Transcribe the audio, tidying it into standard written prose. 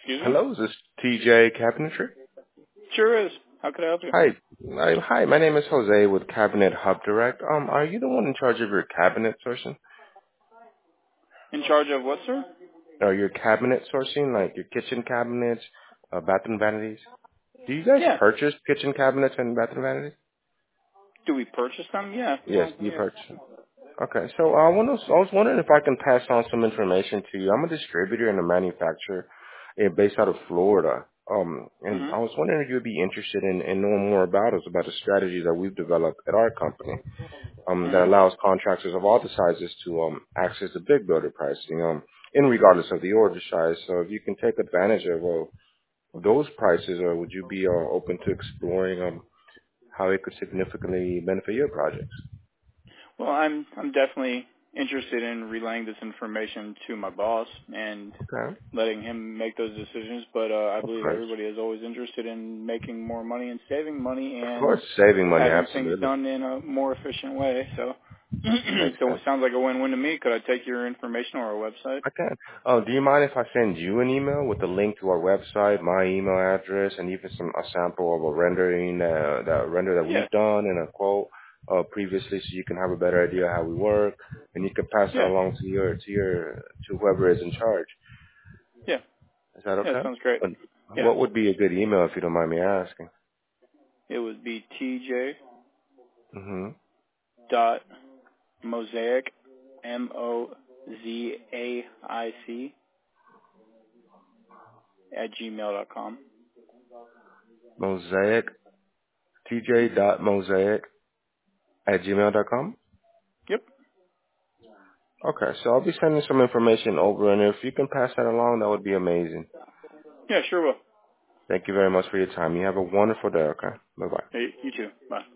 Excuse me? Hello, is this TJ Cabinetry? Sure is. How could I help you? Hi, my name is Jose with Cabinet Hub Direct. Are you the one in charge of your cabinet sourcing? In charge of what, sir? Or your cabinet sourcing, like your kitchen cabinets, bathroom vanities? Do you guys Yeah. purchase kitchen cabinets and bathroom vanities? Do we purchase them? Yeah. Yes, do you purchase them? Okay, so I was wondering if I can pass on some information to you. I'm a distributor and a manufacturer based out of Florida. And Mm-hmm. I was wondering if you'd be interested in knowing more about us, about the strategies that we've developed at our company, that Mm-hmm. allows contractors of all the sizes to access the big builder pricing, in regardless of the order size. So if you can take advantage of those prices, or would you be open to exploring how it could significantly benefit your projects? Well, I'm definitely interested in relaying this information to my boss and Okay, letting him make those decisions, but I of believe course. everybody is always interested in making more money and saving money Of and course, saving money, having things absolutely. done in a more efficient way. So Makes so it sense. sounds like a win-win to me. Could I take your information or our website? I can. Oh, do you mind if I send you an email with a link to our website, my email address, and even a sample of a rendering, that render that Yeah. we've done and a quote previously, so you can have a better idea how we work, and you can pass that Yeah. along to whoever is in charge. Yeah. Is that Yeah, okay? sounds great. And Yeah. what would be a good email if you don't mind me asking? It would be TJ Mm-hmm. dot mosaic MOZAIC at gmail.com. Mosaic, tj.mosaic@gmail.com. Yep. Okay, so I'll be sending some information over, and if you can pass that along, that would be amazing. Yeah, sure will. Thank you very much for your time. You have a wonderful day, okay? Bye-bye. Hey, you too. Bye.